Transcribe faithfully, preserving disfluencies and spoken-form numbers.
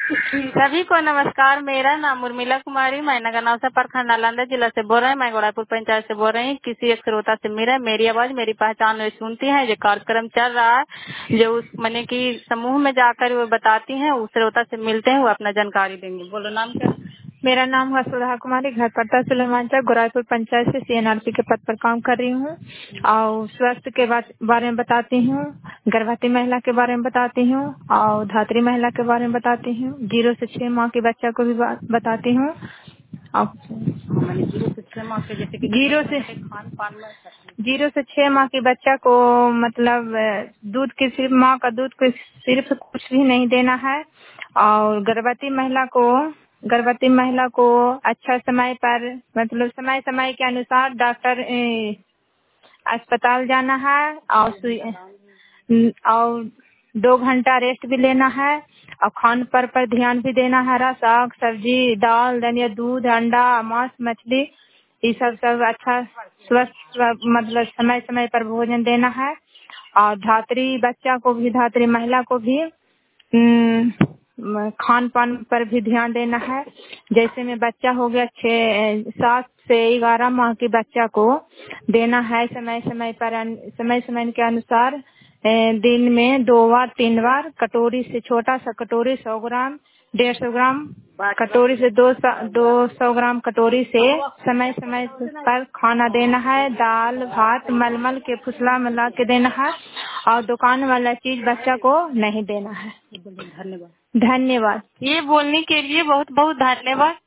सभी को नमस्कार। मेरा नाम उर्मिला कुमारी, मैं नगर नौसा प्रखंड नालंदा जिला से बोल रहे हैं। मैं गोड़ापुर पंचायत से बोल रही हूँ। किसी एक श्रोता से मेरा मेरी आवाज मेरी पहचान वे सुनती है। जो कार्यक्रम चल रहा है, जो उस मने की समूह में जाकर वो बताती हैं, उस श्रोता से मिलते हैं, वो अपना जानकारी देंगे। बोलो नाम क्या? मेरा नाम है सुधा कुमारी, घर पता सुलेमानचक, गोराईपुर पंचायत से सीएनआरपी के पद पर काम कर रही हूँ और स्वास्थ्य के बारे में बताती हूँ, गर्भवती महिला के बारे में बताती हूँ और धात्री महिला के बारे में बताती हूँ। जीरो से छह माह के बच्चा को भी बताती हूँ। जीरो से छह माह के जैसे कि जीरो से खान पान में जीरो से छह माह के बच्चा को मतलब दूध के सिर्फ माँ का दूध को सिर्फ कुछ भी नहीं देना है और गर्भवती महिला को गर्भवती महिला को अच्छा समय पर मतलब समय समय के अनुसार डॉक्टर अस्पताल जाना है और और दो घंटा रेस्ट भी लेना है और खान पर पर ध्यान भी देना है। साग सब्जी दाल दलिया दूध अंडा मांस मछली ये सब सब अच्छा स्वस्थ मतलब समय समय पर भोजन देना है और धात्री बच्चा को भी धात्री महिला को भी खान पान पर भी ध्यान देना है। जैसे में बच्चा हो गया छह सात से ग्यारह माह के बच्चा को देना है समय समय पर समय समय के अनुसार दिन में दो बार तीन बार कटोरी से छोटा सा कटोरी सौ ग्राम डेढ़ सौ ग्राम कटोरी से दो दो सौ ग्राम कटोरी से समय समय पर खाना देना है। दाल भात मलमल के फुसला मिला के देना है और दुकान वाला चीज बच्चा को नहीं देना है। धन्यवाद। धन्यवाद। ये बोलने के लिए बहुत बहुत धन्यवाद।